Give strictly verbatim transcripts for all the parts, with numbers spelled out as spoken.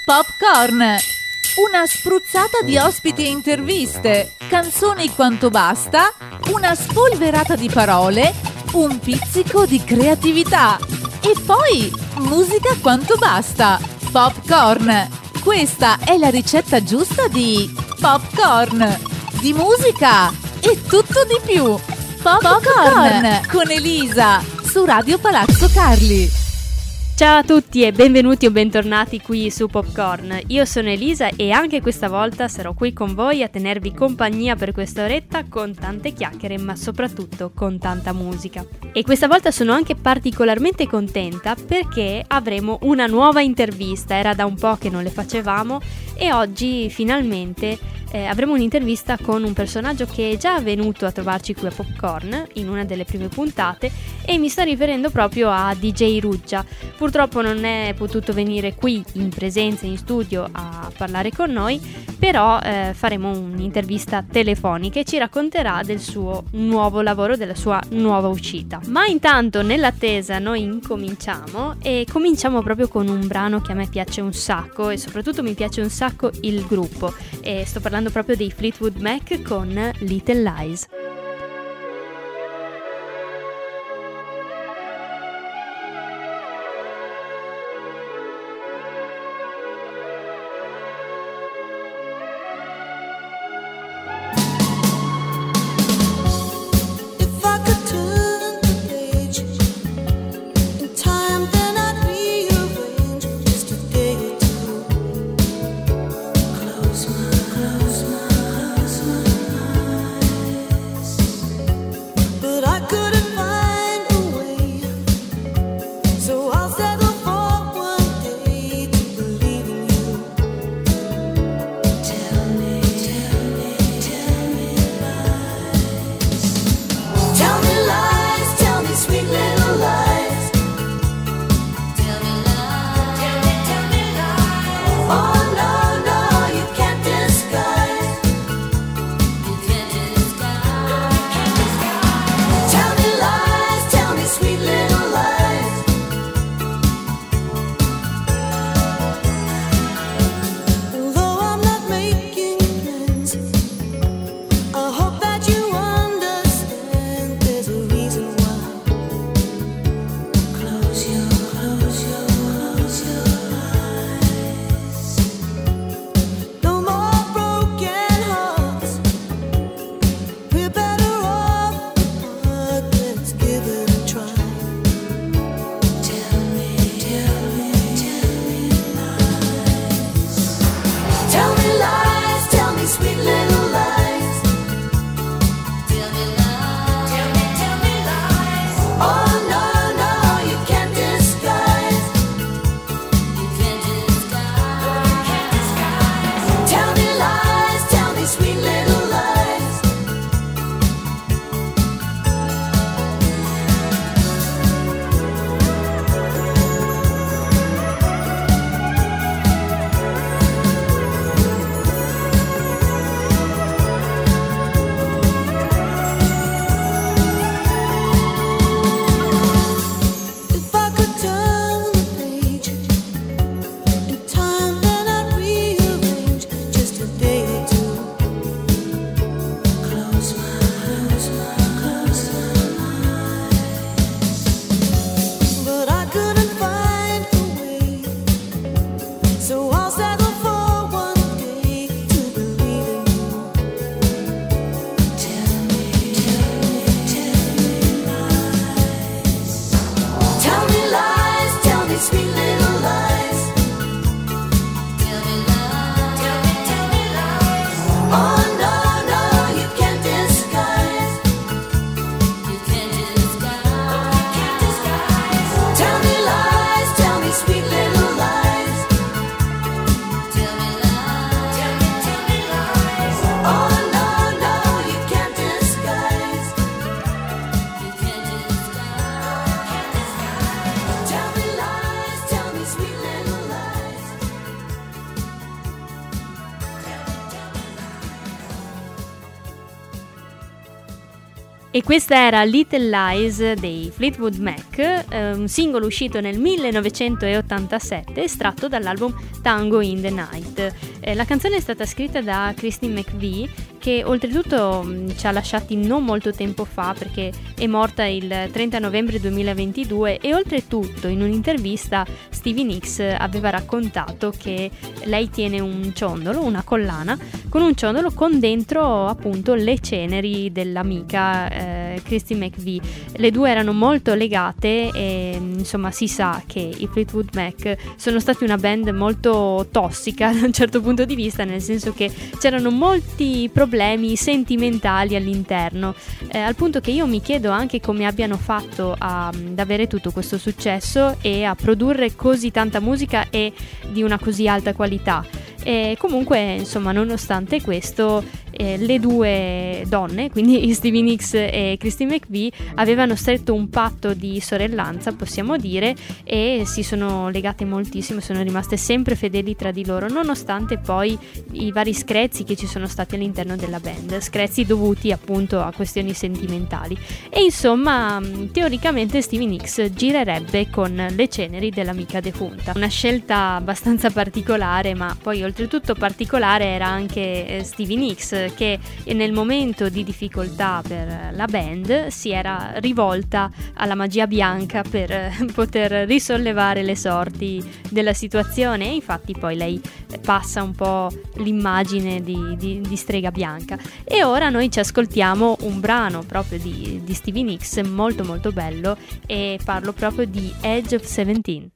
Popcorn, una spruzzata di ospiti e interviste, canzoni quanto basta, una spolverata di parole, un pizzico di creatività e poi musica quanto basta. Popcorn, questa è la ricetta giusta di popcorn, di musica e tutto di più. Popcorn, Popcorn con Elisa su Radio Palazzo Carli. Ciao a tutti e benvenuti o bentornati qui su Popcorn. Io sono Elisa e anche questa volta sarò qui con voi a tenervi compagnia per questa oretta con tante chiacchiere, ma soprattutto con tanta musica. E questa volta sono anche particolarmente contenta perché avremo una nuova intervista. Era da un po' che non le facevamo e oggi finalmente eh, avremo un'intervista con un personaggio che è già venuto a trovarci qui a Popcorn in una delle prime puntate, e mi sto riferendo proprio a D J Ruggia. Purtroppo non è potuto venire qui in presenza in studio a parlare con noi, però eh, faremo un'intervista telefonica e ci racconterà del suo nuovo lavoro, della sua nuova uscita. Ma intanto, nell'attesa, noi incominciamo e cominciamo proprio con un brano che a me piace un sacco e soprattutto mi piace un sacco il gruppo, e sto parlando proprio dei Fleetwood Mac con Little Lies. Close my, close my, close my eyes. E questa era Little Lies dei Fleetwood Mac, eh, un singolo uscito nel millenovecentottantasette, estratto dall'album Tango in the Night. Eh, la canzone è stata scritta da Christine McVie, che oltretutto mh, ci ha lasciati non molto tempo fa, perché è morta il trenta novembre duemilaventidue, e oltretutto in un'intervista Stevie Nicks aveva raccontato che lei tiene un ciondolo, una collana con un ciondolo con dentro appunto le ceneri dell'amica eh, Christine McVie. Le due erano molto legate e insomma si sa che i Fleetwood Mac sono stati una band molto tossica da un certo punto di vista, nel senso che c'erano molti problemi sentimentali all'interno, eh, al punto che io mi chiedo anche come abbiano fatto a, ad avere tutto questo successo e a produrre così tanta musica e di una così alta qualità. E comunque, insomma, nonostante questo, eh, le due donne, quindi Stevie Nicks e Christine McVie, avevano stretto un patto di sorellanza, possiamo dire, e si sono legate moltissimo, sono rimaste sempre fedeli tra di loro, nonostante poi i vari screzi che ci sono stati all'interno della band, screzi dovuti appunto a questioni sentimentali. E insomma, teoricamente Stevie Nicks girerebbe con le ceneri dell'amica defunta. Una scelta abbastanza particolare, ma poi oltretutto particolare era anche Stevie Nicks, che nel momento di difficoltà per la band si era rivolta alla magia bianca per poter risollevare le sorti della situazione, e infatti poi lei passa un po' l'immagine di, di, di strega bianca. E ora noi ci ascoltiamo un brano proprio di, di Stevie Nicks molto molto bello, e parlo proprio di Edge of Seventeen.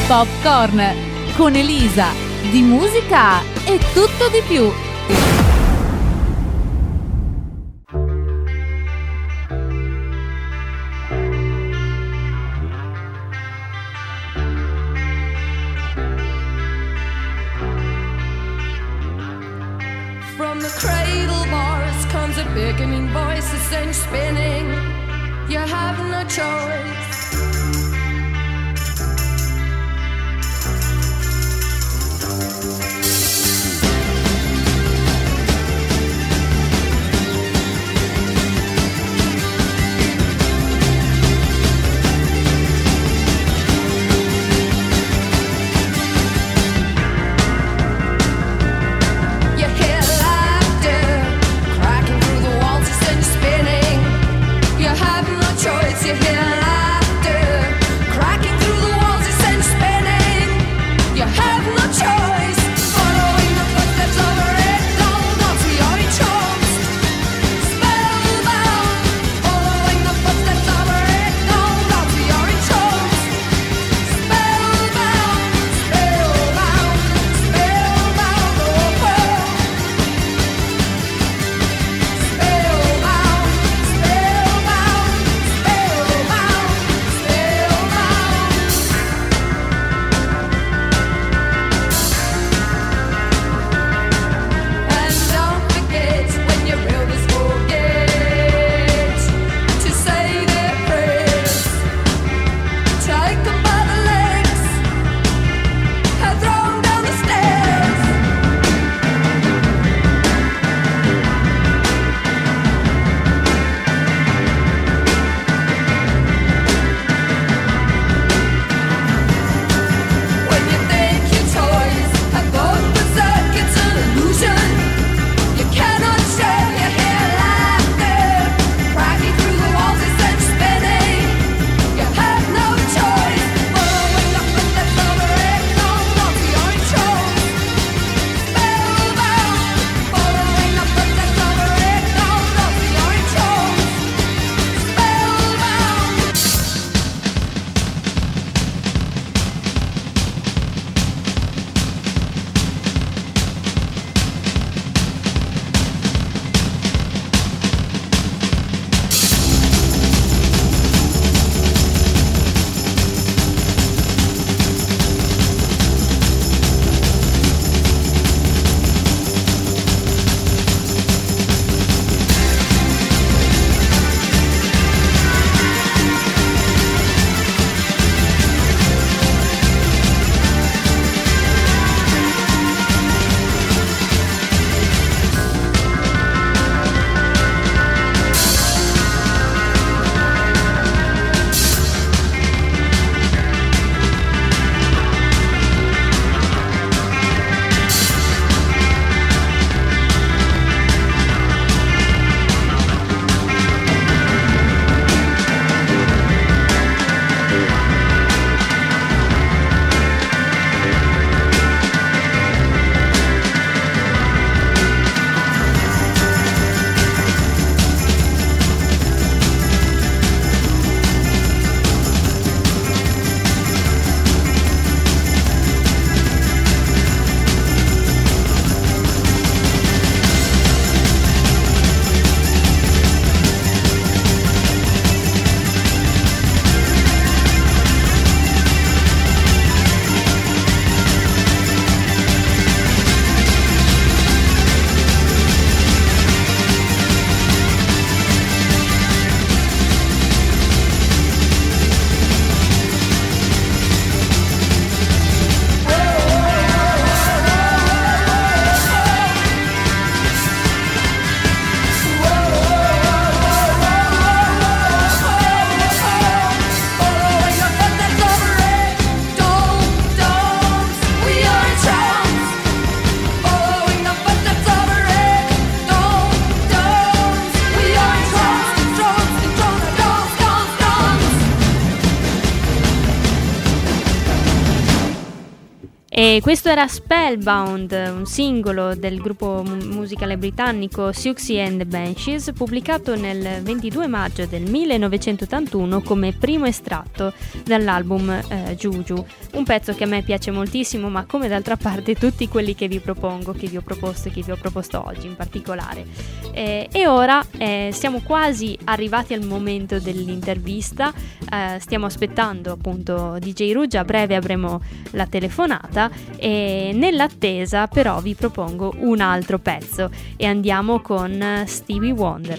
Popcorn con Elisa, di musica e tutto di più. From the cradle bars comes a beckoning voice that sends you spinning. You have no choice. You hear laughter E questo era Spellbound, un singolo del gruppo musicale britannico Siouxsie and the Banshees, pubblicato nel ventidue maggio del millenovecentottantuno come primo estratto dall'album eh, Juju, un pezzo che a me piace moltissimo, ma come d'altra parte tutti quelli che vi propongo, che vi ho proposto e che vi ho proposto oggi in particolare. Eh, e ora eh, siamo quasi arrivati al momento dell'intervista, eh, stiamo aspettando appunto D J Rouge, a breve avremo la telefonata e nell'attesa però vi propongo un altro pezzo e andiamo con Stevie Wonder.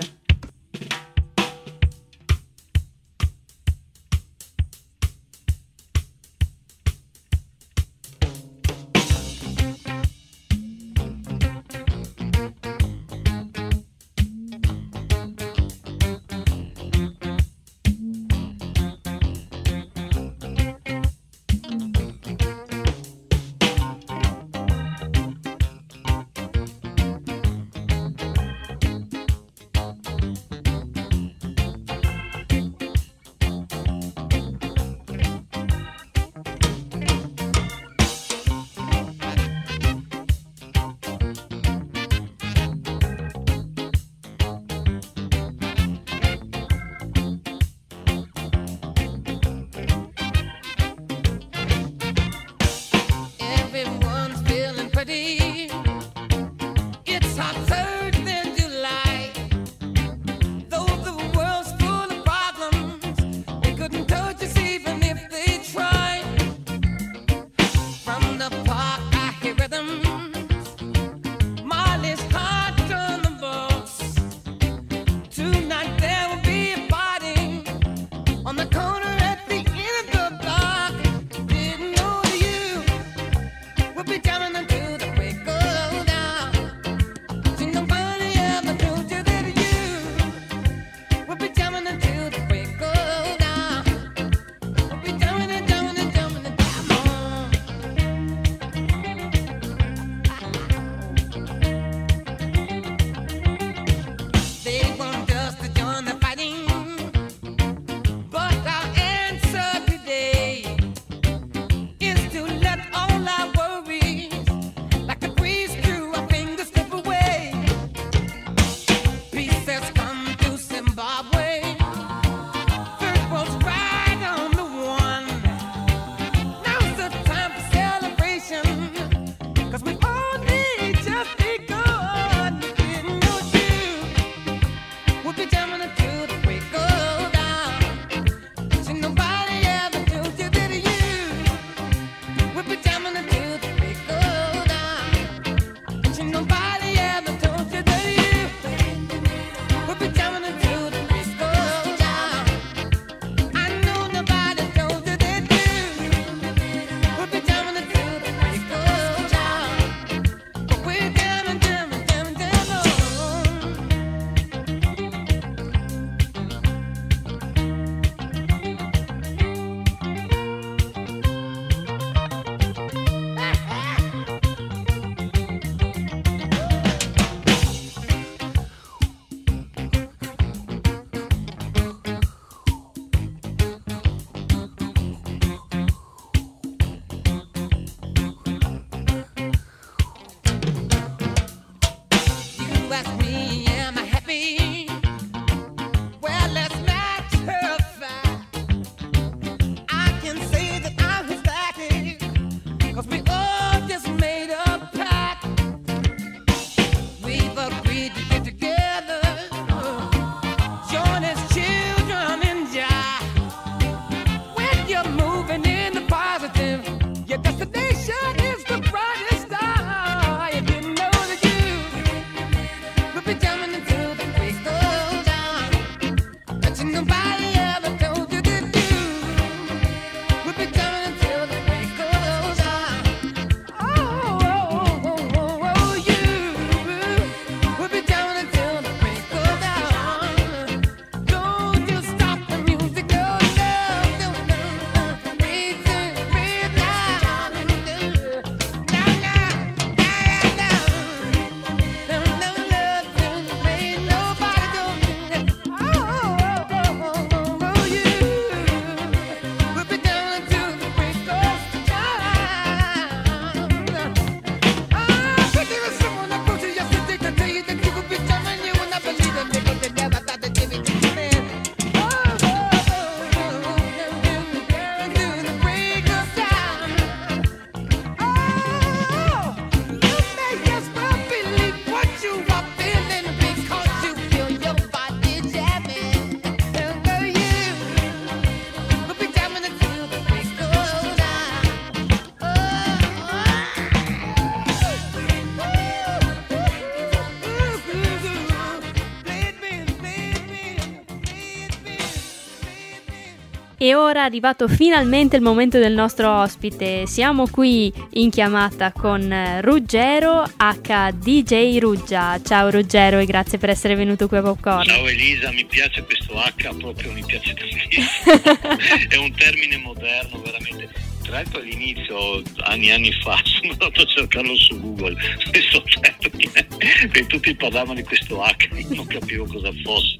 E ora è arrivato finalmente il momento del nostro ospite. Siamo qui in chiamata con Ruggero H D J Ruggia. Ciao Ruggero e grazie per essere venuto qui a Popcorn. Ciao Elisa, mi piace questo H, proprio mi piace tantissimo. È un termine moderno, veramente. Tra l'altro all'inizio, anni e anni fa, sono andato a cercarlo su Google, questo termine, e tutti parlavano di questo H, non capivo cosa fosse.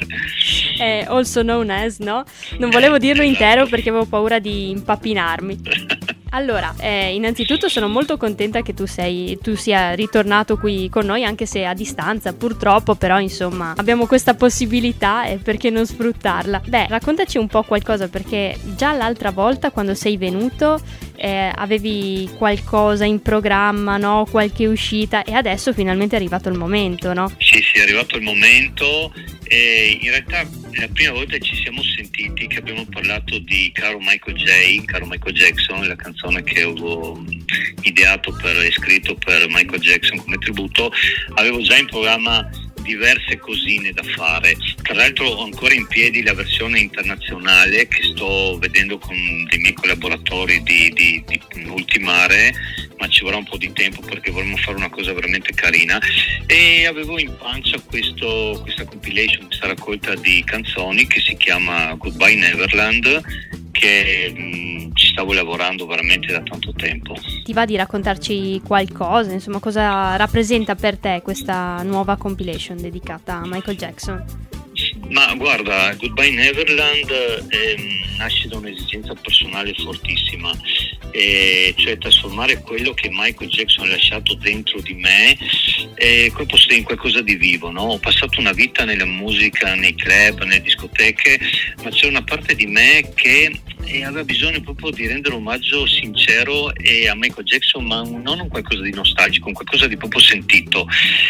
È also known as, no? Non volevo dirlo esatto. intero perché avevo paura di impappinarmi. Allora, eh, innanzitutto sono molto contenta che tu sei, tu sia ritornato qui con noi, anche se a distanza, purtroppo, però insomma abbiamo questa possibilità e perché non sfruttarla? Beh, raccontaci un po' qualcosa, perché già l'altra volta quando sei venuto eh, avevi qualcosa in programma, no? Qualche uscita, e adesso finalmente è arrivato il momento, no? Sì, sì, è arrivato il momento. E in realtà la prima volta ci siamo sentiti che abbiamo parlato di Caro Michael J, Caro Michael Jackson, la canzone che avevo ideato per, e scritto per Michael Jackson come tributo. Avevo già in programma diverse cosine da fare. Tra l'altro ho ancora in piedi la versione internazionale che sto vedendo con dei miei collaboratori di, di, di ultimare, ma ci vorrà un po' di tempo perché vorremmo fare una cosa veramente carina, e avevo in pancia questo, questa compilation, questa raccolta di canzoni che si chiama Goodbye Neverland, che mh, ci stavo lavorando veramente da tanto tempo. Ti va di raccontarci qualcosa, insomma, cosa rappresenta per te questa nuova compilation dedicata a Michael Jackson? Ma guarda, Goodbye Neverland ehm, nasce da un'esigenza personale fortissima, eh, cioè trasformare quello che Michael Jackson ha lasciato dentro di me eh, come posso dire, in qualcosa di vivo, no? Ho passato una vita nella musica, nei club, nelle discoteche, ma c'è una parte di me che eh, aveva bisogno proprio di rendere omaggio sincero eh, a Michael Jackson, ma non un qualcosa di nostalgico, un qualcosa di proprio sentito,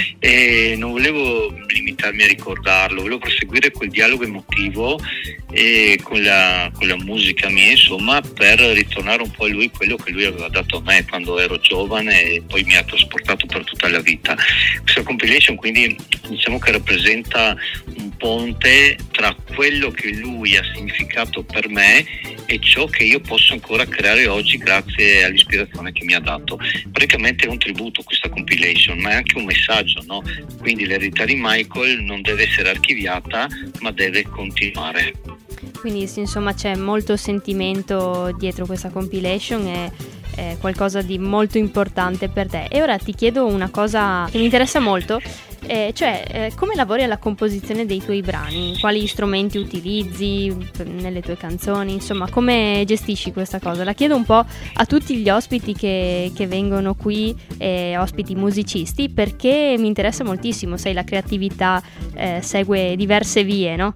e non volevo limitarmi a ricordarlo, volevo proseguire quel dialogo emotivo e con la, con la musica mia, insomma, per ritornare un po' a lui quello che lui aveva dato a me quando ero giovane e poi mi ha trasportato per tutta la vita. Questa compilation quindi diciamo che rappresenta un ponte tra quello che lui ha significato per me e ciò che io posso ancora creare oggi grazie all'ispirazione che mi ha dato. Praticamente è un tributo questa compilation, ma è anche un messaggio, no? Quindi l'eredità di Michael non deve essere archiviata, ma deve continuare. Quindi sì, insomma c'è molto sentimento dietro questa compilation e è qualcosa di molto importante per te. E ora ti chiedo una cosa che mi interessa molto, eh, cioè eh, come lavori alla composizione dei tuoi brani? Quali strumenti utilizzi nelle tue canzoni? Insomma, come gestisci questa cosa? La chiedo un po' a tutti gli ospiti che, che vengono qui, eh, ospiti musicisti, perché mi interessa moltissimo. Sai, la creatività eh, segue diverse vie, no?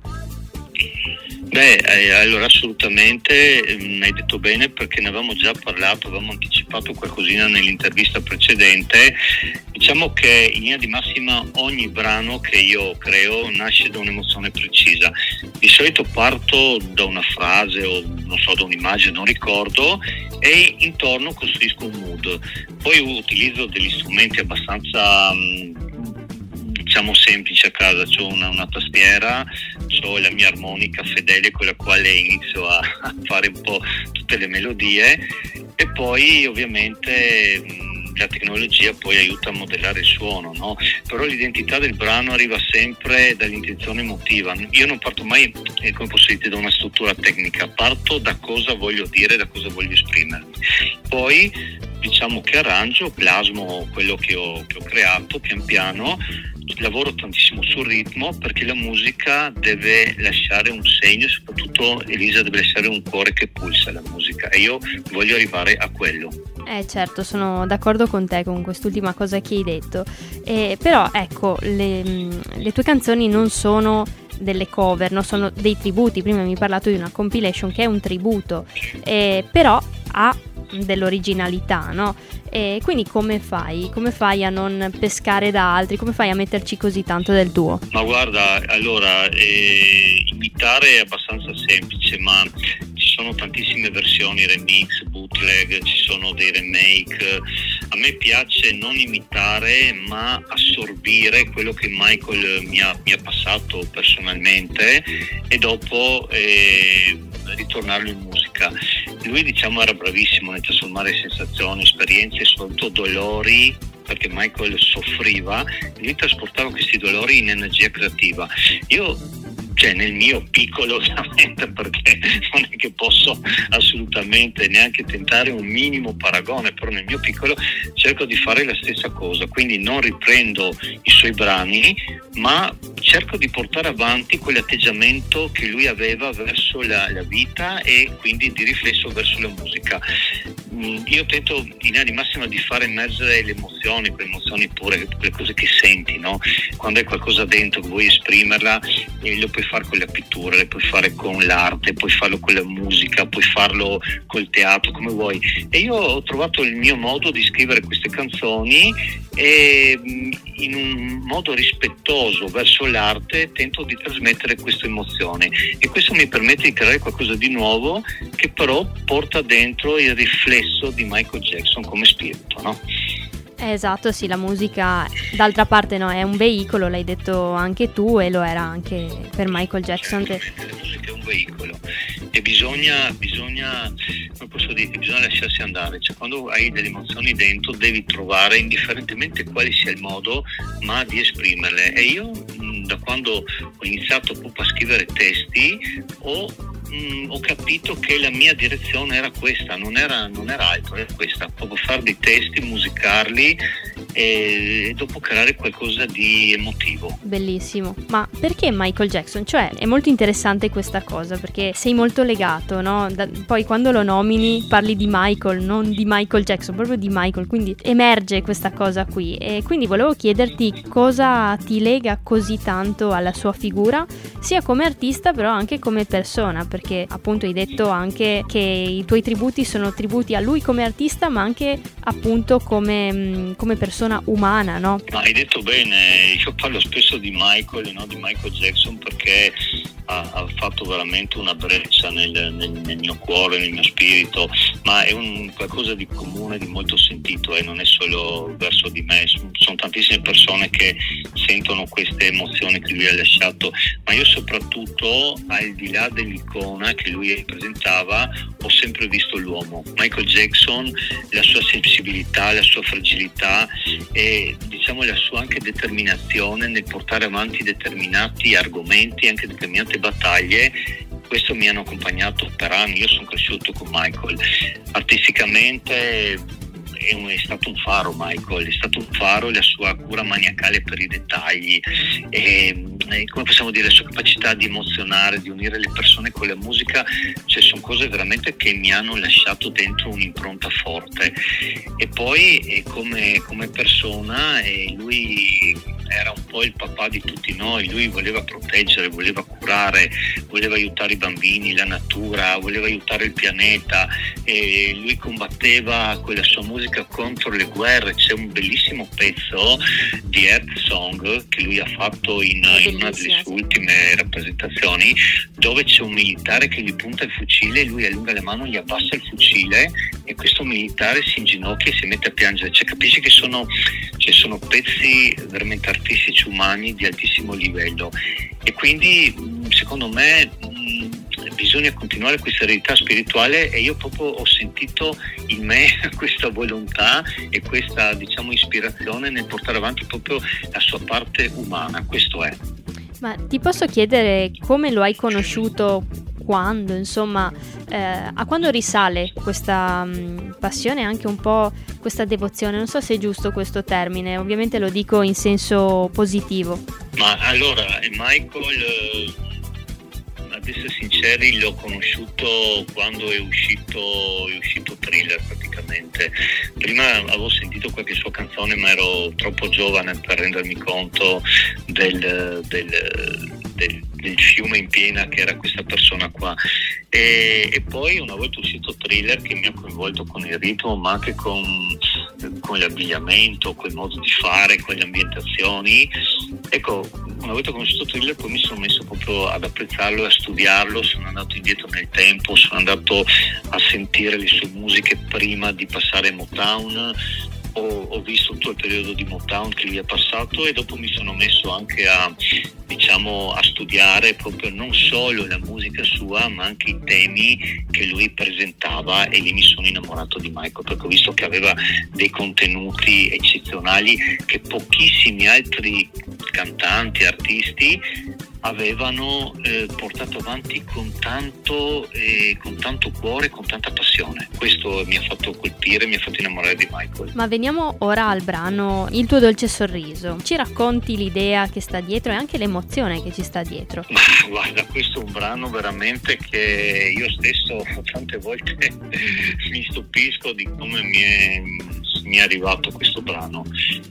Beh, eh, allora assolutamente, eh, hai detto bene, perché ne avevamo già parlato, avevamo anticipato qualcosina nell'intervista precedente. Diciamo che in linea di massima ogni brano che io creo nasce da un'emozione precisa. Di solito parto da una frase o non so, da un'immagine, non ricordo, e intorno costruisco un mood. Poi utilizzo degli strumenti abbastanza mh, diciamo semplici a casa, c'ho una, una tastiera, c'ho la mia armonica fedele con la quale inizio a, a fare un po' tutte le melodie, e poi ovviamente mh, la tecnologia poi aiuta a modellare il suono, no? Però l'identità del brano arriva sempre dall'intenzione emotiva. Io non parto mai, eh, come posso dire, da una struttura tecnica, parto da cosa voglio dire, da cosa voglio esprimermi. Poi diciamo che arrangio, plasmo quello che ho, che ho creato pian piano. Lavoro tantissimo sul ritmo, perché la musica deve lasciare un segno, soprattutto Elisa deve lasciare un cuore che pulsa la musica, e io voglio arrivare a quello. Eh certo, sono d'accordo con te con quest'ultima cosa che hai detto, eh, però ecco, le, le tue canzoni non sono delle cover, no? Sono dei tributi. Prima mi hai parlato di una compilation che è un tributo, eh, però ha dell'originalità, no? E quindi come fai? Come fai a non pescare da altri? Come fai a metterci così tanto del tuo? Ma guarda, allora, eh, imitare è abbastanza semplice, ma ci sono tantissime versioni, remix, bootleg, ci sono dei remake. A me piace non imitare, ma assorbire quello che Michael mi ha, mi ha passato personalmente, e dopo eh, ritornarlo in musica. Lui diciamo era bravissimo nel trasformare sensazioni, esperienze e soprattutto dolori, perché Michael soffriva, lui trasportava questi dolori in energia creativa. Io cioè nel mio piccolo ovviamente, perché non è che posso assolutamente neanche tentare un minimo paragone, però nel mio piccolo cerco di fare la stessa cosa, quindi non riprendo i suoi brani, ma cerco di portare avanti quell'atteggiamento che lui aveva verso la, la vita e quindi di riflesso verso la musica. Io tento in linea di massima di far emergere le emozioni, quelle emozioni pure, quelle cose che senti, no? Quando hai qualcosa dentro che vuoi esprimerla, eh, lo puoi fare con la pittura, lo puoi fare con l'arte, puoi farlo con la musica, puoi farlo col teatro, come vuoi. E io ho trovato il mio modo di scrivere queste canzoni e in un modo rispettoso verso l'arte tento di trasmettere queste emozioni e questo mi permette di creare qualcosa di nuovo che però porta dentro il riflesso di Michael Jackson come spirito, no? Esatto, sì, la musica d'altra parte no, è un veicolo, l'hai detto anche tu e lo era anche per Michael Jackson. Cioè, la musica è un veicolo e bisogna, bisogna, come posso dire, bisogna lasciarsi andare, cioè quando hai delle emozioni dentro devi trovare, indifferentemente quale sia il modo, ma di esprimerle. E io da quando ho iniziato proprio a scrivere testi ho Mm, ho capito che la mia direzione era questa, non era, non era altro, era questa, proprio fare dei testi, musicarli e, e dopo creare qualcosa di emotivo. Bellissimo. Ma perché Michael Jackson? Cioè è molto interessante questa cosa perché sei molto legato, no? Da, poi quando lo nomini parli di Michael, non di Michael Jackson, proprio di Michael, quindi emerge questa cosa qui e quindi volevo chiederti cosa ti lega così tanto alla sua figura, sia come artista però anche come persona, perché appunto hai detto anche che i tuoi tributi sono tributi a lui come artista ma anche appunto come, come persona umana, no? Ma hai detto bene, io parlo spesso di Michael e non di Michael Jackson perché ha, ha fatto veramente una breccia nel, nel, nel mio cuore, nel mio spirito, ma è un qualcosa di comune, di molto sentito e eh? non è solo verso di me, sono, sono tantissime persone che sentono queste emozioni che lui ha lasciato, ma io soprattutto al di là dell'icona che lui rappresentava ho sempre visto l'uomo. Michael Jackson, la sua sensibilità, la sua fragilità e diciamo la sua anche determinazione nel portare avanti determinati argomenti, anche determinate battaglie, questo mi hanno accompagnato per anni. Io sono cresciuto con Michael artisticamente. È, un, è stato un faro Michael, è stato un faro la sua cura maniacale per i dettagli e, e come possiamo dire la sua capacità di emozionare, di unire le persone con la musica, cioè sono cose veramente che mi hanno lasciato dentro un'impronta forte. E poi e come, come persona e lui era un po' il papà di tutti noi, lui voleva proteggere, voleva curare, voleva aiutare i bambini, la natura, voleva aiutare il pianeta e lui combatteva con la sua musica contro le guerre. C'è un bellissimo pezzo di Earth Song che lui ha fatto in, in una delle sue ultime rappresentazioni dove c'è un militare che gli punta il fucile e lui allunga la mano, gli abbassa il fucile e questo militare si inginocchia e si mette a piangere. Cioè capisci che sono, cioè, sono pezzi veramente artistici umani di altissimo livello e quindi secondo me bisogna continuare questa eredità spirituale e io proprio ho sentito in me questa volontà e questa diciamo ispirazione nel portare avanti proprio la sua parte umana, questo è. Ma ti posso chiedere come lo hai conosciuto, quando, insomma, eh, a quando risale questa mh, passione e anche un po' questa devozione? Non so se è giusto questo termine, ovviamente lo dico in senso positivo. Ma allora, Michael, ad essere sinceri, l'ho conosciuto quando è uscito, è uscito Thriller praticamente. Prima avevo sentito qualche sua canzone ma ero troppo giovane per rendermi conto del, del, del, del fiume in piena che era questa persona qua. E, e poi una volta uscito Thriller che mi ha coinvolto con il ritmo ma anche con, con l'abbigliamento, con il modo di fare, con le ambientazioni, ecco, una volta conosciuto Thriller poi mi sono messo proprio ad apprezzarlo e a studiarlo, sono andato indietro nel tempo, sono andato a sentire le sue musiche prima di passare a Motown ho, ho visto tutto il periodo di Motown che lui ha passato, e dopo mi sono messo anche a, diciamo, a studiare proprio non solo la musica sua, ma anche i temi che lui presentava, e lì mi sono innamorato di Michael, perché ho visto che aveva dei contenuti eccezionali che pochissimi altri cantanti, artisti avevano eh, portato avanti con tanto, eh, con tanto cuore, con tanta passione. Questo mi ha fatto colpire, mi ha fatto innamorare di Michael. Ma veniamo ora al brano Il tuo dolce sorriso. Ci racconti l'idea che sta dietro e anche l'emozione che ci sta dietro? Ma guarda, questo è un brano veramente che io stesso tante volte mi stupisco di come mi è, mi è arrivato questo brano.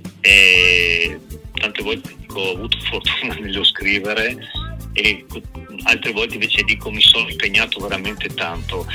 E tante volte dico, ho avuto fortuna nello scrivere, e altre volte invece dico mi sono impegnato veramente tanto.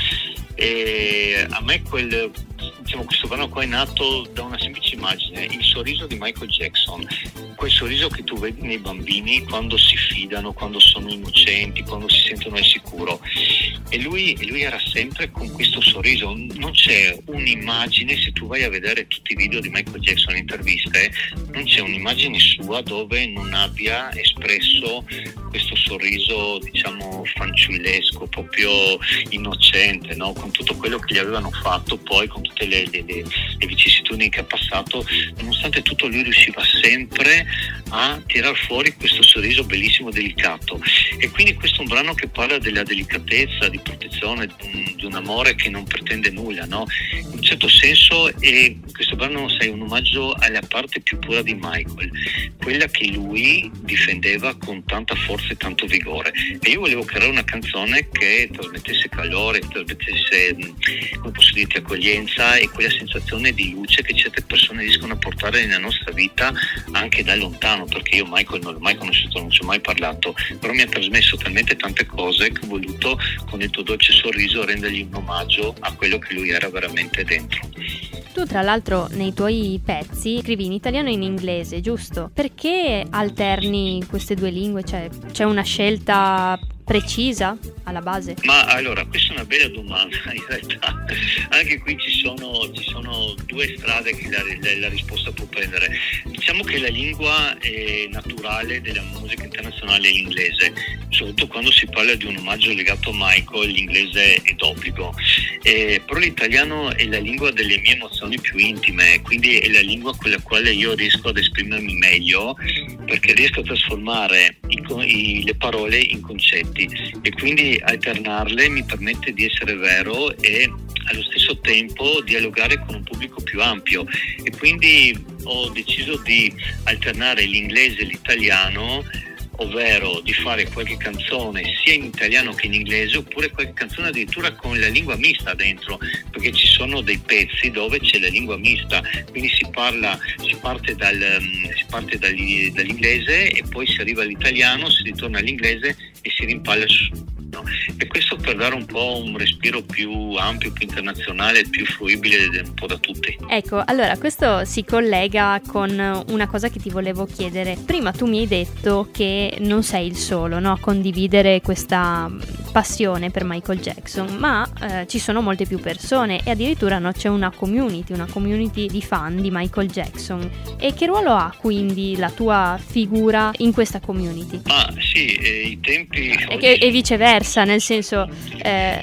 E a me quel, diciamo, questo brano qua è nato da una semplice immagine, il sorriso di Michael Jackson, quel sorriso che tu vedi nei bambini quando si fidano, quando sono innocenti, quando si sentono al sicuro, e lui, lui era sempre con questo sorriso. Non c'è un'immagine, se tu vai a vedere tutti i video di Michael Jackson, le interviste, non c'è un'immagine sua dove non abbia espresso questo sorriso, diciamo, fanciullesco, proprio innocente, no? Con tutto quello che gli avevano fatto, poi con tutte le, le, le, le vicissitudini che ha passato, nonostante tutto lui riusciva sempre a tirar fuori questo sorriso bellissimo, delicato. E quindi questo è un brano che parla della delicatezza, di protezione, di un, di un amore che non pretende nulla, no? In un certo senso è, questo brano, sai, un omaggio alla parte più pura di Michael, quella che lui difendeva con tanta forza e tanto vigore. E io volevo creare una canzone che trasmettesse calore, trasmettesse, come posso dirti, accoglienza, e quella sensazione di luce che certe persone riescono a portare nella nostra vita anche da lontano, perché io Michael non l'ho mai conosciuto, non ci ho mai parlato, però mi ha trasmesso talmente tante cose che ho voluto con il tuo dolce sorriso rendergli un omaggio a quello che lui era veramente dentro. Tu tra l'altro nei tuoi pezzi scrivi in italiano e in inglese, giusto? Perché alterni queste due lingue? Cioè, c'è una scelta precisa alla base? Ma allora, questa è una bella domanda. In realtà anche qui ci sono, ci sono due strade che la, la, la risposta può prendere. Diciamo che la lingua eh, naturale della musica internazionale è l'inglese, soprattutto quando si parla di un omaggio legato a Michael, l'inglese è d'obbligo. Eh, però l'italiano è la lingua delle mie emozioni più intime, quindi è la lingua con la quale io riesco ad esprimermi meglio, perché riesco a trasformare i, i, le parole in concetti, e quindi alternarle mi permette di essere vero e allo stesso tempo dialogare con un pubblico più ampio. E quindi ho deciso di alternare l'inglese e l'italiano, ovvero di fare qualche canzone sia in italiano che in inglese, oppure qualche canzone addirittura con la lingua mista dentro, perché ci sono dei pezzi dove c'è la lingua mista, quindi si parla, si parte, dal, si parte dall'inglese e poi si arriva all'italiano, si ritorna all'inglese e si rimpalla su. No? E questo per dare un po' un respiro più ampio, più internazionale, più fruibile un po' da tutti. Ecco, allora questo si collega con una cosa che ti volevo chiedere. Prima tu mi hai detto che non sei il solo, no, a condividere questa passione per Michael Jackson, ma eh, ci sono molte più persone, e addirittura no, c'è una community, una community di fan di Michael Jackson. E che ruolo ha quindi la tua figura in questa community? Ah sì, eh, i tempi... E, che, e viceversa, nel senso... Eh...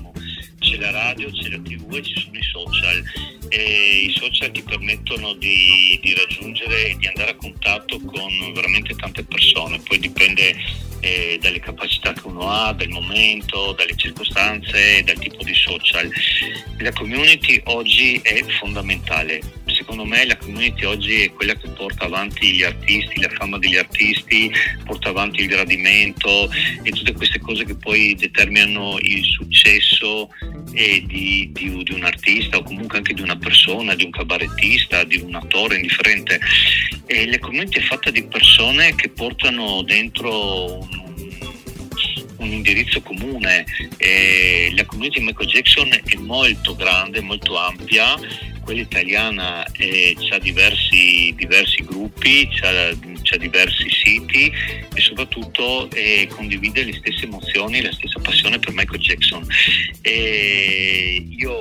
C'è la radio, c'è la tivù e ci sono i social. E i social ti permettono di, di raggiungere e di andare a contatto con veramente tante persone, poi dipende eh, dalle capacità che uno ha, dal momento, dalle circostanze, dal tipo di social. La community oggi è fondamentale. Secondo me la community oggi è quella che porta avanti gli artisti, la fama degli artisti, porta avanti il gradimento e tutte queste cose che poi determinano il successo eh, di, di, di un artista, o comunque anche di una persona, di un cabarettista, di un attore indifferente. E la community è fatta di persone che portano dentro un un indirizzo comune. E la community di Michael Jackson è molto grande, molto ampia. Quella italiana eh, c'ha diversi, diversi gruppi, c'ha, c'ha diversi siti, e soprattutto eh, condivide le stesse emozioni, la stessa passione per Michael Jackson. E io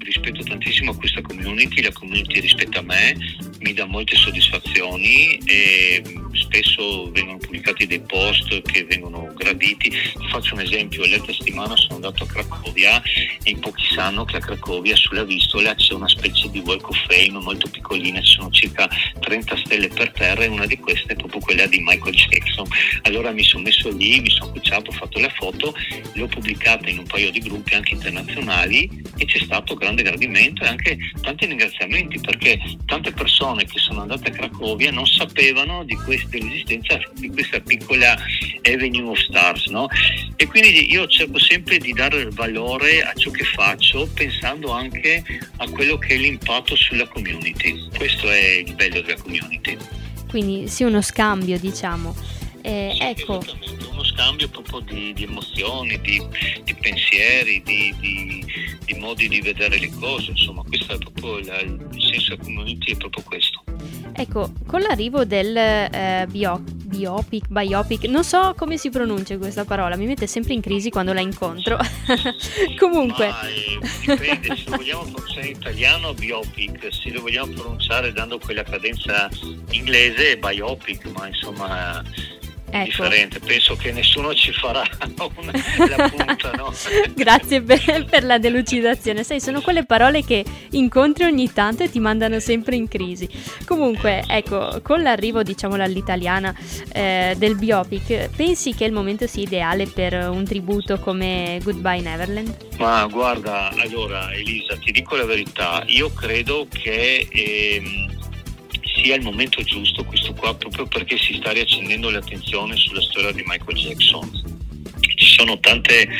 rispetto tantissimo a questa community, la community rispetta me, mi dà molte soddisfazioni e spesso vengono pubblicati dei post che vengono graditi. Ti faccio un esempio: l'altra settimana sono andato a Cracovia e in pochi sanno che a Cracovia sulla Vistola c'è una specie di Walk of Fame molto piccolina, ci sono circa trenta stelle per terra e una di queste è proprio quella di Michael Jackson. Allora mi sono messo lì, mi sono cucciato, ho fatto la foto, l'ho pubblicata in un paio di gruppi anche internazionali e c'è stato grande gradimento e anche tanti ringraziamenti, perché tante persone che sono andate a Cracovia non sapevano di questa, dell'esistenza di questa piccola Avenue of Stars, no? E quindi io cerco sempre di dare valore a ciò che faccio, pensando anche a quello che è l'impatto sulla community. Questo è il bello della community. Quindi sì, uno scambio, diciamo. Eh, sì, ecco. Uno scambio proprio di, di emozioni, di, di pensieri, di, di, di modi di vedere le cose, insomma, questo è proprio la, il senso della community, è proprio questo. Ecco, con l'arrivo del eh, bio, biopic, biopic, non so come si pronuncia questa parola, mi mette sempre in crisi quando la incontro. Comunque. Ma, eh, dipende, se lo vogliamo pronunciare in italiano biopic, se lo vogliamo pronunciare dando quella cadenza inglese biopic, ma insomma... Ecco. Differente, penso che nessuno ci farà una, la punta, no? Grazie per, per la delucidazione. Sai, sono quelle parole che incontri ogni tanto e ti mandano sempre in crisi. Comunque, ecco, con l'arrivo, diciamolo all'italiana, eh, del biopic, pensi che il momento sia ideale per un tributo come Goodbye Neverland? Ma guarda, allora Elisa, ti dico la verità, io credo che ehm, sia il momento giusto questo qua, proprio perché si sta riaccendendo l'attenzione sulla storia di Michael Jackson. Ci sono tante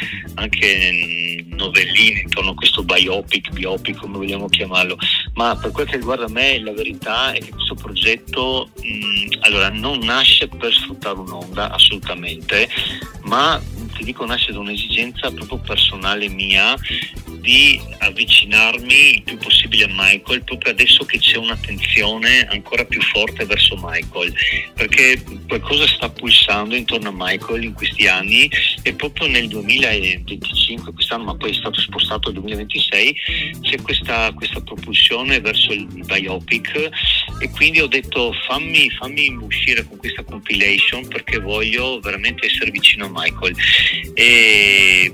anche novelline intorno a questo biopic, biopic come vogliamo chiamarlo, ma per quel che riguarda me la verità è che questo progetto mh, allora non nasce per sfruttare un'onda assolutamente, ma ti dico nasce da un'esigenza proprio personale mia di avvicinarmi il più possibile a Michael, proprio adesso che c'è un'attenzione ancora più forte verso Michael, perché qualcosa sta pulsando intorno a Michael in questi anni, e proprio nel duemilaventicinque, quest'anno, ma poi è stato spostato al duemilaventisei, c'è questa, questa propulsione verso il biopic, e quindi ho detto fammi, fammi uscire con questa compilation perché voglio veramente essere vicino a Michael. E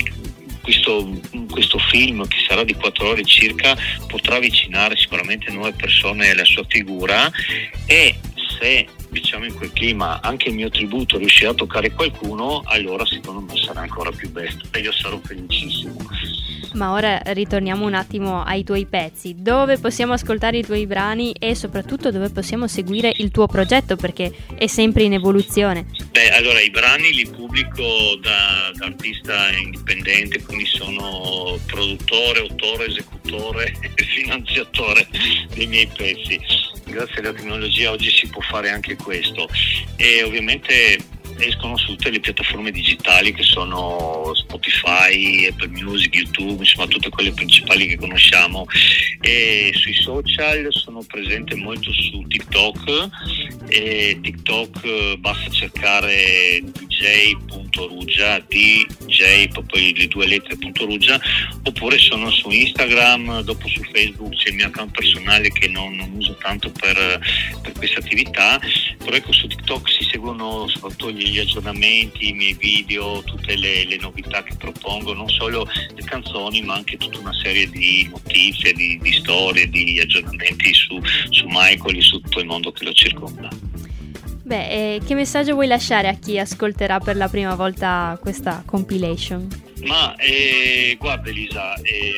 questo, questo film, che sarà di quattro ore circa, potrà avvicinare sicuramente nuove persone alla sua figura, e se diciamo in quel clima anche il mio tributo riuscirà a toccare qualcuno, allora secondo me sarà ancora più bello e io sarò felicissimo. Ma ora ritorniamo un attimo ai tuoi pezzi. Dove possiamo ascoltare i tuoi brani e soprattutto dove possiamo seguire il tuo progetto, perché è sempre in evoluzione? Beh, allora i brani li pubblico da, da artista indipendente, quindi sono produttore, autore, esecutore e finanziatore dei miei pezzi. Grazie alla tecnologia oggi si può fare anche questo, e ovviamente escono su tutte le piattaforme digitali che sono Spotify, Apple Music, YouTube, insomma tutte quelle principali che conosciamo, e sui social sono presente molto su TikTok, e TikTok basta cercare D J punto Rugia, D J poi le due lettere punto Rugia, oppure sono su Instagram, dopo su Facebook c'è il mio account personale che non, non uso tanto per, per questa attività, però ecco su TikTok si seguono soprattutto gli gli aggiornamenti, i miei video, tutte le, le novità che propongo, non solo le canzoni ma anche tutta una serie di notizie, di, di storie, di aggiornamenti su, su Michael e su tutto il mondo che lo circonda. Beh, eh, che messaggio vuoi lasciare a chi ascolterà per la prima volta questa compilation? Ma eh, guarda Elisa, eh,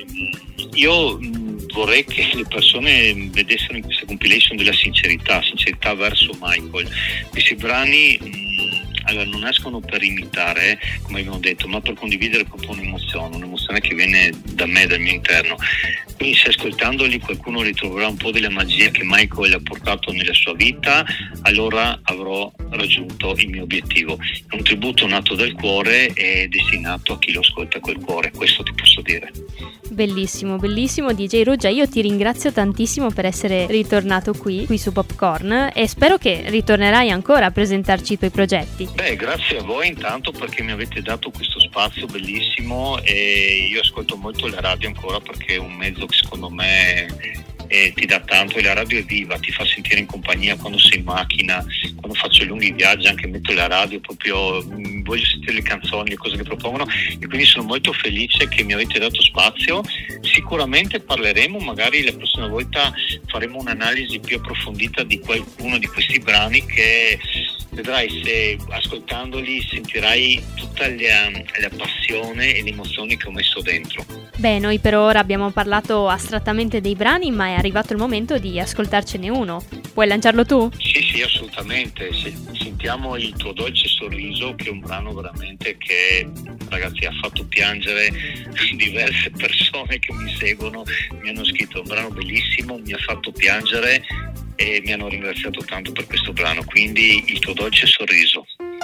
io mh, vorrei che le persone vedessero in questa compilation della sincerità, sincerità verso Michael. Questi brani mh, allora non escono per imitare, eh, come abbiamo detto, ma per condividere proprio un'emozione, un'emozione che viene da me, dal mio interno. Quindi se ascoltandoli qualcuno ritroverà un po' della magia che Michael ha portato nella sua vita, allora avrò raggiunto il mio obiettivo. È un tributo nato dal cuore e destinato a chi lo ascolta col cuore, questo ti posso dire. Bellissimo, bellissimo D J Rugia, io ti ringrazio tantissimo per essere ritornato qui, qui su Popcorn, e spero che ritornerai ancora a presentarci i tuoi progetti. Beh, grazie a voi intanto perché mi avete dato questo spazio bellissimo, e io ascolto molto la radio ancora perché è un mezzo che secondo me eh, ti dà tanto, e la radio è viva, ti fa sentire in compagnia quando sei in macchina, quando faccio lunghi viaggi anche metto la radio, proprio mh, voglio sentire le canzoni, le cose che propongono, e quindi sono molto felice che mi avete dato spazio. Sicuramente parleremo, magari la prossima volta faremo un'analisi più approfondita di qualcuno di questi brani, che vedrai, se ascoltandoli sentirai tutta la, la passione e le emozioni che ho messo dentro. Beh, noi per ora abbiamo parlato astrattamente dei brani, ma è arrivato il momento di ascoltarcene uno. Puoi lanciarlo tu? Sì, sì, assolutamente. Se, sentiamo Il tuo dolce sorriso, che è un brano veramente che, ragazzi, ha fatto piangere diverse persone che mi seguono, mi hanno scritto, un brano bellissimo, mi ha fatto piangere e mi hanno ringraziato tanto per questo brano, quindi Il tuo dolce sorriso.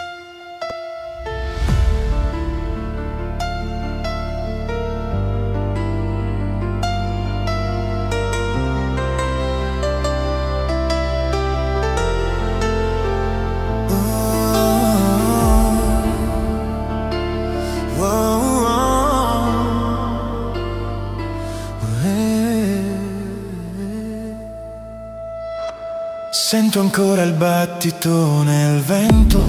Sento ancora il battito nel vento,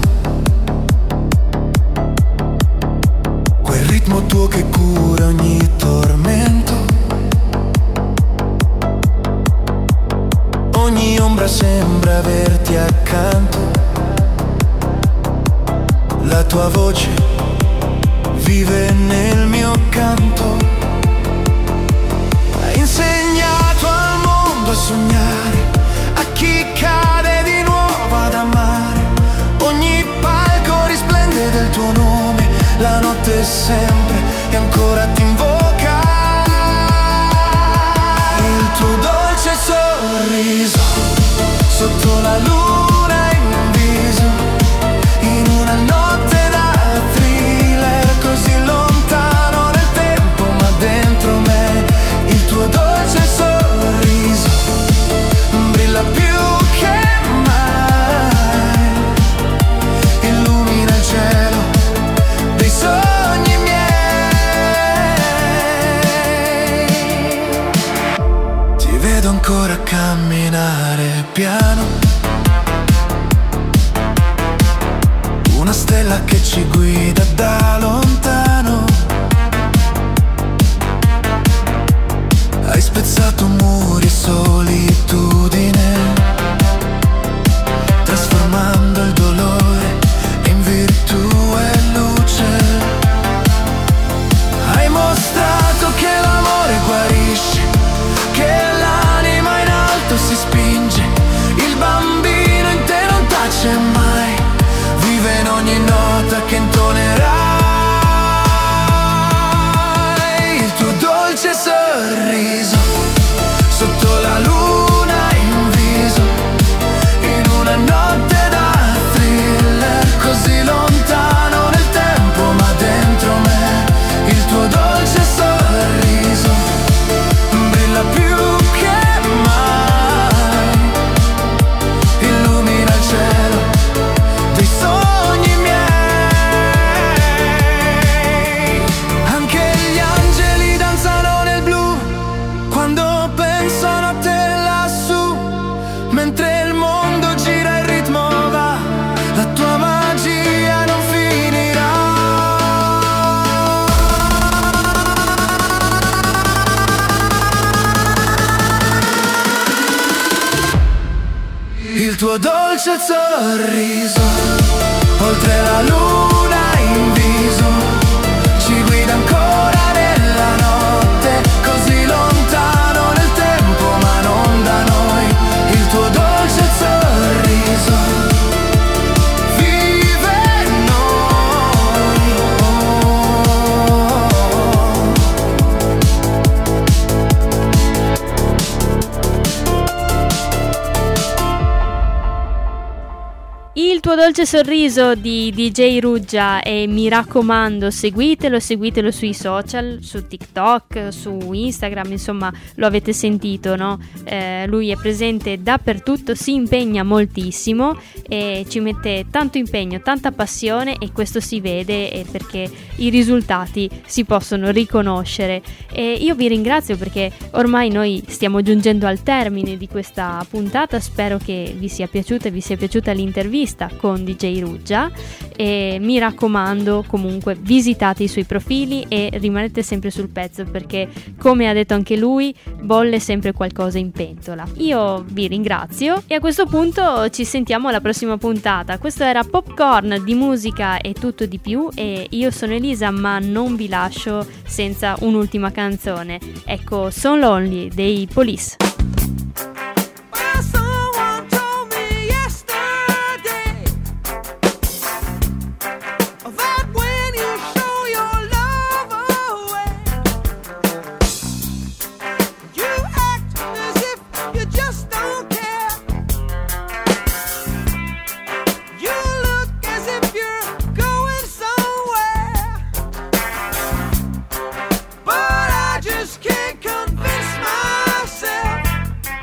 quel ritmo tuo che cura ogni tormento. Ogni ombra sembra averti accanto, la tua voce vive nel mio canto. Hai insegnato al mondo a sognare, chi cade di nuovo ad amare. Ogni palco risplende del tuo nome, la notte è sempre e ancora ti invoca. Il tuo dolce sorriso sotto la luna in viso, in una notte da thriller, così lontano nel tempo ma dentro me. Il tuo dolce sorriso brilla più che mai, illumina il cielo dei sogni miei. Ti vedo ancora camminare piano, una stella che ci guida da lontano. Hai spezzato muri e solitudine, trasformando il dolore in virtù e luce. Hai mostrato che l'amore guarisce, che l'anima in alto si spinge. Il bambino in te non tace mai, vive in ogni nota che intonerai. Il tuo dolce sorriso sotto la luna in viso, in una notte da thriller, così lontano nel tempo ma dentro me. Il tuo dolce sorriso brilla più che mai, illumina il cielo dei sogni miei. Anche gli angeli danzano nel blu quando pensano a te lassù, mentre il mondo gira, il ritmo va, la tua magia non finirà. Il tuo dolce sorriso oltre la luna in viso ci guida ancora nella notte, così lontano nel tempo ma non da noi. Il tuo dolce sorriso vive in noi. Il tuo dolce sorriso di D J Ruggia, e mi raccomando seguitelo, seguitelo sui social, su TikTok, su Instagram, insomma lo avete sentito, no? Eh, lui è presente dappertutto, si impegna moltissimo e ci mette tanto impegno, tanta passione, e questo si vede eh, perché i risultati si possono riconoscere. E io vi ringrazio perché ormai noi stiamo giungendo al termine di questa puntata, spero che vi sia piaciuta e vi sia piaciuta l'intervista con D J Ruggia, e mi raccomando comunque visitate i suoi profili e rimanete sempre sul pezzo, perché come ha detto anche lui bolle sempre qualcosa in pentola. Io vi ringrazio e a questo punto ci sentiamo alla prossima puntata. Questo era Popcorn, di musica e tutto di più, e io sono Elisa, ma non vi lascio senza un'ultima canzone. Ecco, So Lonely dei Police. Can't convince myself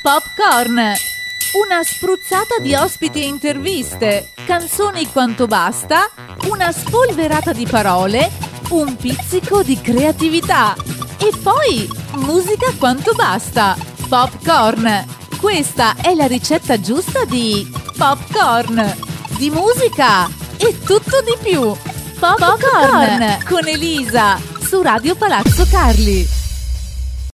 Popcorn. Una spruzzata di ospiti e interviste, canzoni quanto basta, una spolverata di parole, un pizzico di creatività e poi musica quanto basta. Popcorn. Questa è la ricetta giusta di popcorn, di musica e tutto di più. Popcorn, Popcorn con Elisa su Radio Palazzo Carli.